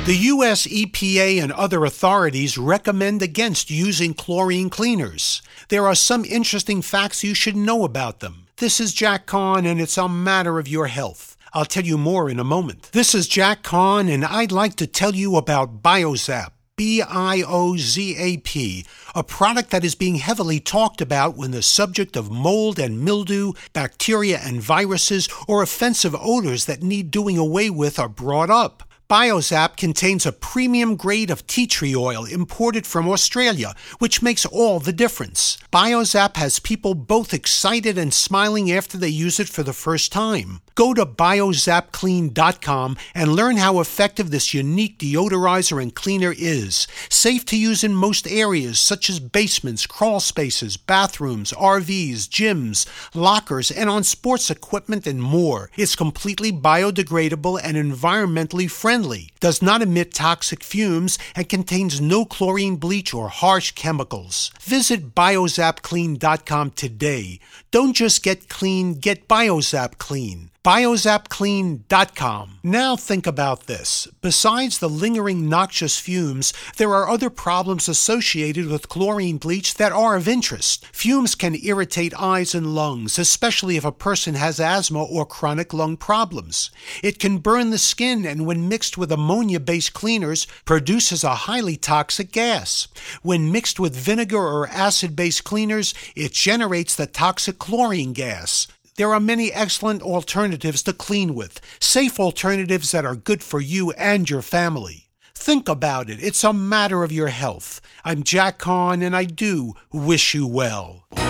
The U.S. EPA and other authorities recommend against using chlorine cleaners. There are some interesting facts you should know about them. This is Jack Kahn, and it's a matter of your health. I'll tell you more in a moment. This is Jack Kahn, and I'd like to tell you about Biozap. Biozap, a product that is being heavily talked about when the subject of mold and mildew, bacteria and viruses, or offensive odors that need doing away with are brought up. Biozap contains a premium grade of tea tree oil imported from Australia, which makes all the difference. Biozap has people both excited and smiling after they use it for the first time. Go to biozapclean.com and learn how effective this unique deodorizer and cleaner is. Safe to use in most areas such as basements, crawl spaces, bathrooms, RVs, gyms, lockers, and on sports equipment and more. It's completely biodegradable and environmentally friendly, does not emit toxic fumes, and contains no chlorine bleach or harsh chemicals. Visit biozapclean.com today. Don't just get clean, get Biozap Clean. biozapclean.com. Now think about this. Besides the lingering noxious fumes, there are other problems associated with chlorine bleach that are of interest. Fumes can irritate eyes and lungs, especially if a person has asthma or chronic lung problems. It can burn the skin, and when mixed with ammonia-based cleaners, produces a highly toxic gas. When mixed with vinegar or acid-based cleaners, it generates the toxic chlorine gas. There are many excellent alternatives to clean with, safe alternatives that are good for you and your family. Think about it. It's a matter of your health. I'm Jack Kahn, and I do wish you well.